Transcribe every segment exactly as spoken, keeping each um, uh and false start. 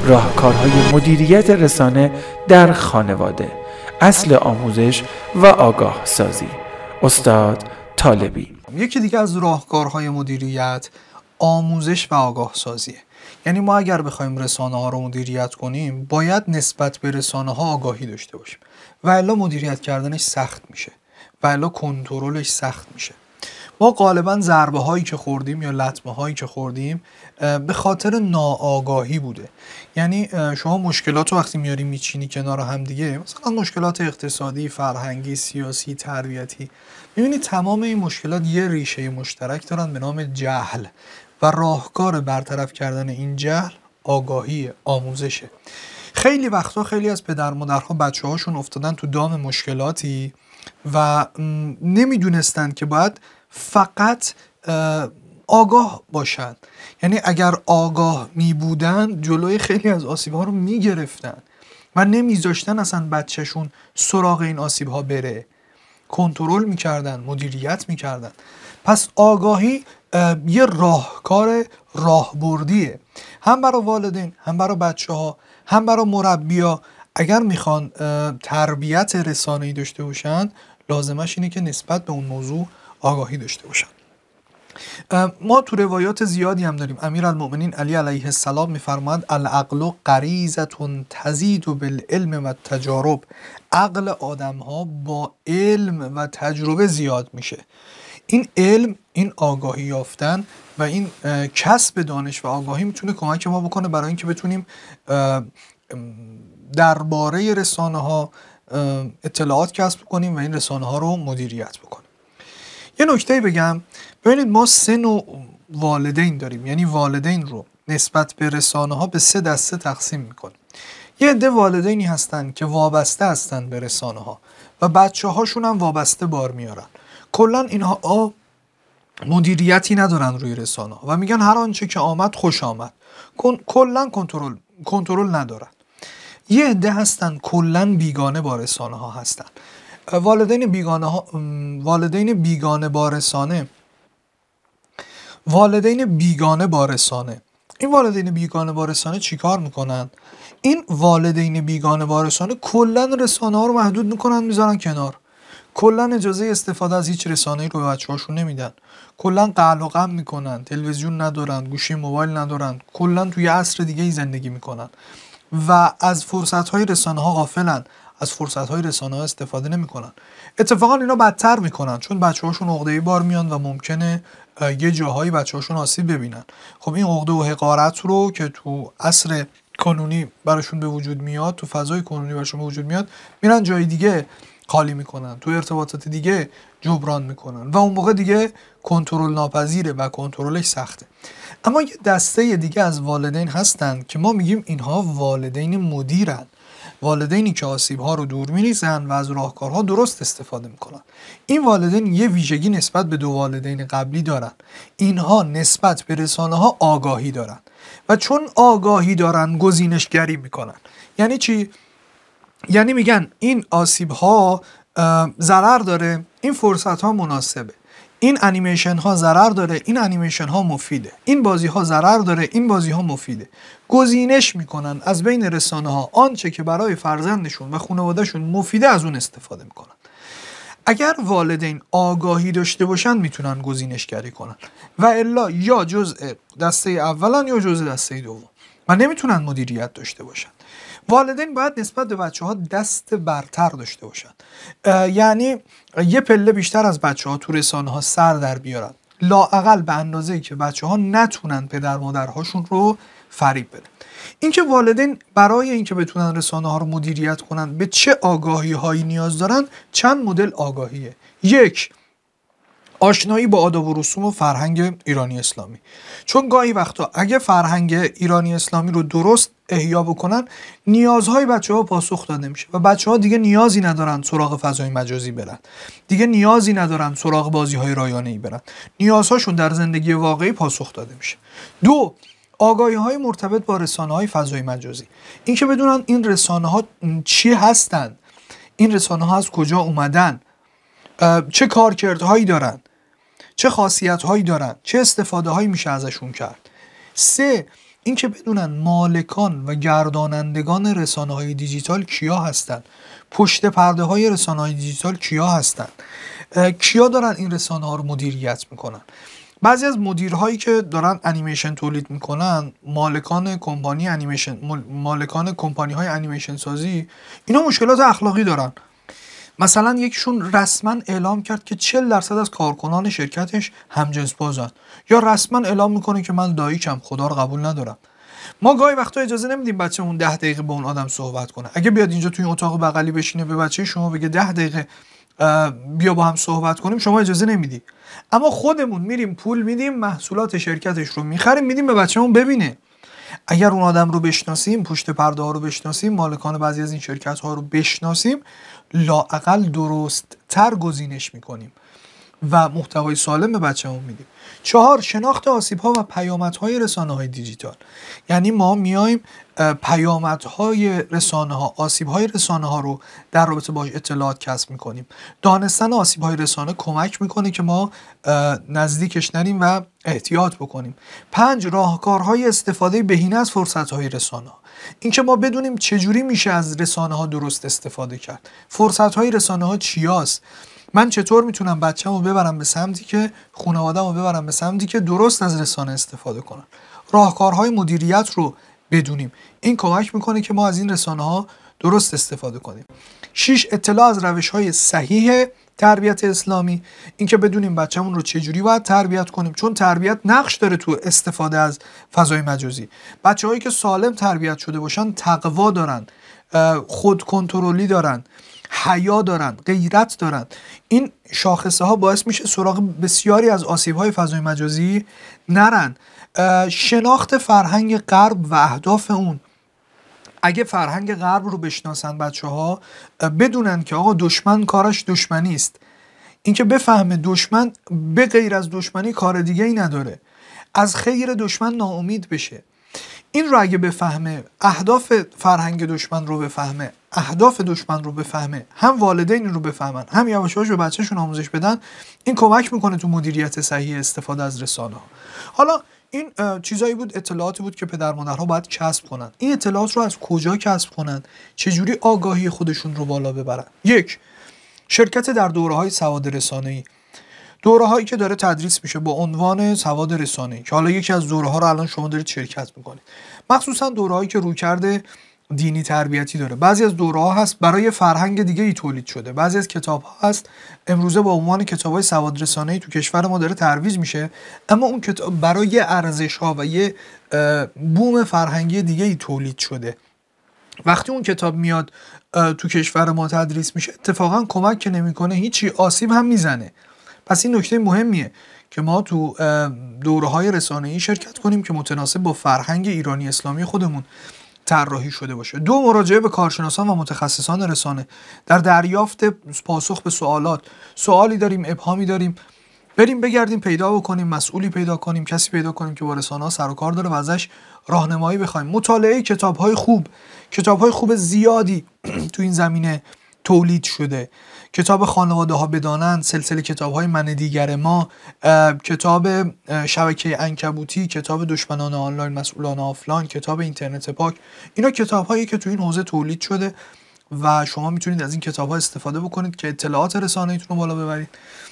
راهکارهای مدیریت رسانه در خانواده، اصل آموزش و آگاه سازی. استاد طالبی. یکی دیگه از راهکارهای مدیریت آموزش و آگاه سازیه. یعنی ما اگر بخوایم رسانه ها رو مدیریت کنیم باید نسبت به رسانه ها آگاهی داشته باشیم و الا مدیریت کردنش سخت میشه و الا کنترلش سخت میشه. ما غالبا ضربه هایی که خوردیم یا لطمه هایی که خوردیم به خاطر ناآگاهی بوده. یعنی شما مشکلات رو وقتی میاری میچینی کنار هم دیگه، مثلا مشکلات اقتصادی، فرهنگی، سیاسی، تربیتی، میبینی تمام این مشکلات یه ریشه مشترک دارن به نام جهل و راهکار برطرف کردن این جهل آگاهی، آموزشه. خیلی وقتا خیلی از پدر مادرها بچه هاشون افتادن تو دام مشکلاتی و نمیدونستن که باید فقط آگاه باشن. یعنی اگر آگاه می بودن جلوی خیلی از آسیب‌ها رو می گرفتن و نمیذاشتن اصلا بچهشون سراغ این آسیب‌ها بره، کنترل میکردن، مدیریت میکردن. پس آگاهی یه راهکار راهبردیه، هم برای والدین، هم برای بچه ها، هم برای مربیا. اگر میخوان تربیت رسانه‌ای داشته باشن لازمش اینه که نسبت به اون موضوع آگاهی داشته باشن. ما تو روایات زیادی هم داریم. امیرالمؤمنین علی علیه السلام میفرماید العقل غریزة تزید بالعلم و تجارب. عقل آدم ها با علم و تجربه زیاد میشه. این علم، این آگاهی یافتن و این کسب دانش و آگاهی میتونه کمک ما بکنه برای اینکه بتونیم درباره رسانه ها اطلاعات کسب کنیم و این رسانه ها رو مدیریت بکنیم. یه نکته بگم، ببینید ما سه نوع والدین داریم. یعنی والدین رو نسبت به رسانه ها به سه دسته تقسیم میکنیم. یه عده والدینی هستن که وابسته هستن به رسانه ها و بچه هاشون هم وابسته بار میارن. کلا اینها مدیریتی ندارن روی رسانه ها و میگن هر آنچه که آمد خوش آمد. کلا کنترل کنترل ندارن. یه عده هستن کلا بیگانه با رسانه ها هستن. والدین بیگانه ها والدین بیگانه با رسانه والدین بیگانه با رسانه این والدین بیگانه با رسانه چیکار میکنن؟ این والدین بیگانه با رسانه کلا رسانه ها رو محدود میکنن، میذارن کنار. کلا اجازه استفاده از هیچ رسانه‌ای رو به بچه‌هاشون نمیدن. کلا قلق و غم میکنن، تلویزیون ندارن، گوشی موبایل ندارن، کلا توی عصر دیگه ای زندگی میکنن و از فرصت‌های رسانه‌ها غافلن، از فرصت‌های رسانه‌ها استفاده نمی‌کنن. اتفاقا اینا بدتر می‌کنن چون بچه‌هاشون عقده‌ای بار میان و ممکنه یه جاهایی بچه‌هاشون آسیب ببینن. خب این عقده و حقارت رو که تو عصر کنونی براشون به وجود میاد، تو فضای کنونی براشون به وجود میاد، میرن جای دیگه خالی میکنن، تو ارتباطات دیگه جبران میکنن و اون موقع دیگه کنترل ناپذیره و کنترلش سخته. اما یه دسته دیگه از والدین هستن که ما میگیم اینها والدین مدیرن، والدینی که آسیب‌ها رو دور می‌ریزن و از راهکارها درست استفاده میکنن. این والدین یه ویژگی نسبت به دو والدین قبلی دارن. اینها نسبت به رسانه‌ها آگاهی دارن و چون آگاهی دارن گزینشگری میکنن. یعنی چی؟ یعنی میگن این آسیب‌ها ضرر داره، این فرصت‌ها مناسبه. این انیمیشن ها ضرر داره، این انیمیشن ها مفیده. این بازی ها ضرر داره، این بازی ها مفیده. گزینش میکنن از بین رسانه ها آنچه که برای فرزندشون و خانوادهشون مفیده از اون استفاده میکنن. اگر والدین آگاهی داشته باشن میتونن گزینشگری کنن و الا یا جزء دسته اولن یا جزء دسته دوم و نمیتونن مدیریت داشته باشن. والدین باید نسبت به بچه ها دست برتر داشته باشن. یعنی یه پله بیشتر از بچه ها تو رسانه ها سر در بیارن، لااقل به اندازه‌ای که بچه ها نتونن پدر مادرهاشون رو فریب بدن. اینکه والدین برای اینکه بتونن رسانه ها رو مدیریت کنن به چه آگاهی هایی نیاز دارن، چند مدل آگاهیه. یک، آشنایی با آداب و رسوم و فرهنگ ایرانی اسلامی. چون گاهی وقتا اگه فرهنگ ایرانی اسلامی رو درست احیا بکنن نیازهای بچه‌ها پاسخ داده میشه و بچه‌ها دیگه نیازی ندارن سراغ فضای مجازی برن، دیگه نیازی ندارن سراغ بازی‌های رایانه‌ای برن، نیازهاشون در زندگی واقعی پاسخ داده میشه. دو، آگاهی‌های مرتبط با رسانه‌های فضای مجازی. این که بدونن این رسانه‌ها چی هستن، این رسانه‌ها از کجا اومدن، چه کارکردهایی دارن، چه خاصیت‌هایی دارن، چه استفاده‌هایی میشه ازشون کرد. سه، اینکه بدونن مالکان و گردانندگان رسانه‌های دیجیتال کیا هستن، پشت پرده های رسانه‌های دیجیتال کیا هستن، کیا دارن این رسانه ها رو مدیریت میکنن. بعضی از مدیرهایی که دارن انیمیشن تولید میکنن، مالکان کمپانی انیمیشن، مالکان کمپانی های انیمیشن سازی، اینا مشکلات اخلاقی دارن. مثلا یکیشون رسما اعلام کرد که چهل درصد از کارکنان شرکتش همجنس بازن، یا رسما اعلام میکنه که من داییکم، خدا رو قبول ندارم. ما گاهی وقتا اجازه نمیدیم بچه‌مون ده دقیقه با اون آدم صحبت کنه. اگه بیاد اینجا توی اتاق بغلی بشینه به بچه شما بگه ده دقیقه بیا با هم صحبت کنیم، شما اجازه نمیدی. اما خودمون میریم پول میدیم، محصولات شرکتش رو میخریم، میدیم به بچه‌مون ببینه. اگر اون آدم رو بشناسیم، پشت پرده ها رو بشناسیم، مالکان بعضی از این شرکت ها رو بشناسیم، لااقل درست تر گزینش میکنیم و محتوای سالم به بچه‌مون میدیم. چهار، شناخت آسیب‌ها و پیامدهای رسانه‌های دیجیتال. یعنی ما میایم پیامدهای رسانه‌ها، آسیب‌های رسانه‌ها رو در رابطه باهاش اطلاعات کسب می‌کنیم. دانستن آسیب‌های رسانه کمک می‌کنه که ما نزدیکش نریم و احتیاط بکنیم. پنج، راهکارهای استفاده بهینه از فرصت‌های رسانه‌ها. اینکه ما بدونیم چجوری میشه از رسانه‌ها درست استفاده کرد. فرصت‌های رسانه‌ها چیاست؟ من چطور میتونم بچه‌مو ببرم به سمتی که خانواده‌مو ببرم به سمتی که درست از رسانه استفاده کنن. راهکارهای مدیریت رو بدونیم. این کمک میکنه که ما از این رسانه‌ها درست استفاده کنیم. شش، اطلاع از روش‌های صحیح تربیت اسلامی. اینکه بدونیم بچه‌مون رو چجوری باید تربیت کنیم، چون تربیت نقش داره تو استفاده از فضای مجازی. بچه‌هایی که سالم تربیت شده باشن تقوا دارن، خود کنترلی دارن، حیا دارن، غیرت دارن. این شاخصه ها باعث میشه سراغ بسیاری از آسیب های فضای مجازی نرن. شناخت فرهنگ غرب و اهداف اون. اگه فرهنگ غرب رو بشناسن بچه ها، بدونن که آقا دشمن کارش دشمنی است. اینکه بفهمه دشمن به غیر از دشمنی کار دیگه ای نداره، از خیر دشمن ناامید بشه. این رو اگه بفهمه، اهداف فرهنگ دشمن رو بفهمه، اهداف دشمن رو بفهمه، هم والدین رو بفهمن، هم یواش یواش به بچه‌شون آموزش بدن، این کمک میکنه تو مدیریت صحیح استفاده از رسانه‌ها. حالا این چیزایی بود، اطلاعاتی بود که پدر مادرها باید کسب کنن. این اطلاعات رو از کجا کسب کنن؟ چجوری آگاهی خودشون رو بالا ببرن؟ یک، شرکت در دوره‌های سواد رسانه‌ای. دوره‌هایی که داره تدریس میشه با عنوان سواد رسانه‌ای، که حالا یکی از دوره‌ها رو الان شما دارید شرکت میکنید. مخصوصا دوره‌هایی که رویکرد دینی تربیتی داره. بعضی از دوره‌ها هست برای فرهنگ دیگه ای تولید شده. بعضی از کتاب‌ها هست امروزه با عنوان کتاب‌های سواد رسانه‌ای تو کشور ما داره ترویج میشه، اما اون کتاب برای ارزش‌ها و یه بوم فرهنگی دیگه ای تولید شده. وقتی اون کتاب میاد تو کشور ما تدریس میشه، اتفاقا کمک که نمیکنه، هیچی، آسیب هم میزنه. پس این نکته مهمیه که ما تو دوره‌های رسانه‌ای شرکت کنیم که متناسب با فرهنگ ایرانی اسلامی خودمون طراحی شده باشه. دو، مراجعه به کارشناسان و متخصصان رسانه در دریافت پاسخ به سوالات. سوالی داریم، ابهامی داریم، بریم بگردیم پیدا بکنیم، مسئولی پیدا کنیم، کسی پیدا کنیم که با رسانه‌ها سر و کار داره و ازش راهنمایی بخوایم. مطالعه کتاب‌های خوب، کتاب‌های خوب زیادی تو این زمینه تولید شده. کتاب خانواده ها بدانند، سلسله کتاب های من دیگر ما، کتاب شبکه عنکبوتی، کتاب دشمنان آنلاین مسئولان آفلاین، کتاب اینترنت پاک. اینا کتاب هایی که تو این حوزه تولید شده و شما میتونید از این کتاب ها استفاده بکنید که اطلاعات رسانه‌ایتون رو بالا ببرید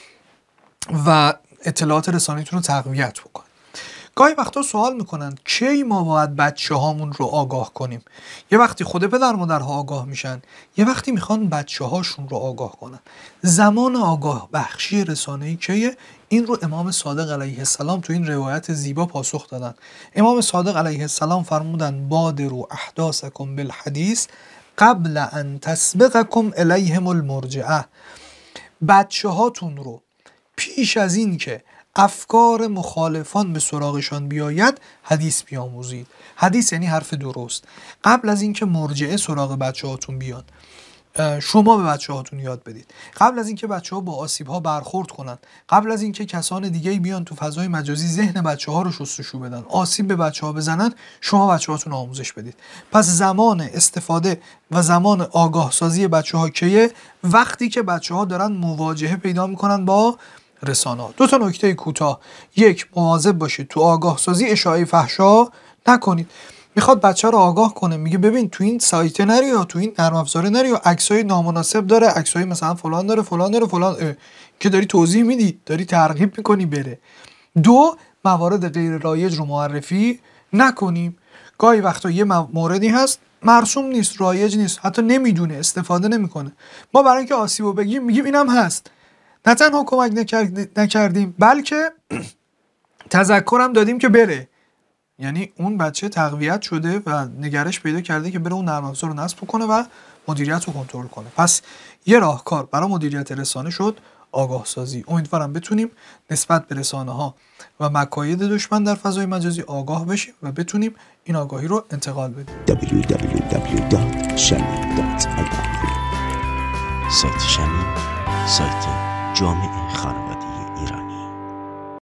و اطلاعات رسانه‌ایتون رو تقویت بکنید. گاهی وقتا سوال میکنن کی ما باید بچه هامون رو آگاه کنیم؟ یه وقتی خود پدر مادرها آگاه میشن، یه وقتی میخوان بچه هاشون رو آگاه کنن. زمان آگاه بخشی رسانه‌ای کیه؟ این رو امام صادق علیه السلام تو این روایت زیبا پاسخ دادن. امام صادق علیه السلام فرمودن بادروا احداثکم بالحدیث قبل ان تسبقکم الیهم المرجعه. بچه هاتون رو پیش از این که افکار مخالفان به سراغشان بیاید حدیث بیاموزید. حدیث یعنی حرف درست. قبل از اینکه مرجعه سراغ بچه‌هاتون بیان، شما به بچه‌هاتون یاد بدید. قبل از اینکه بچه‌ها با آسیب‌ها برخورد کنن، قبل از اینکه کسان دیگه‌ای بیان تو فضای مجازی ذهن بچه‌ها رو شستشو بدن، آسیب به بچه‌ها بزنن، شما بچه‌هاتون آموزش بدید. پس زمان استفاده و زمان آگاه سازی بچه‌ها کیه؟ وقتی که بچه‌ها دارن مواجهه پیدا می‌کنن با رسانه‌ها. دو تا نکته کوتاه. یک، مواظب باشید تو آگاه سازی اشاعه فحشا نکنید. میخواد بچه رو آگاه کنه، میگه ببین تو این سایت نری یا تو این نرم افزار نری یا عکسای نامناسب داره، عکسای مثلا فلان داره فلان داره فلان که داری توضیح میدی، داری ترغیب میکنی بره. دو، موارد غیر رایج رو معرفی نکنیم. گاهی وقتا یه موردی هست مرسوم نیست، رایج نیست، حتی نمیدونه، استفاده نمیکنه. ما برای اینکه آسیبو بگیم میگیم اینم هست. نه تنها کمک نکردیم بلکه تذکرم دادیم که بره. یعنی اون بچه تقویت شده و نگرش پیدا کرده که بره اون نرم افزار رو نصب کنه و مدیریت رو کنترل کنه. پس یه راهکار برای مدیریت رسانه شد آگاه سازی. امیدوارم بتونیم نسبت به رسانه ها و مکاید دشمن در فضای مجازی آگاه بشیم و بتونیم این آگاهی رو انتقال بدیم. دبلیو دبلیو دبلیو دات شمی دات آی آر سایت شمی، سایت جامعه خانواده.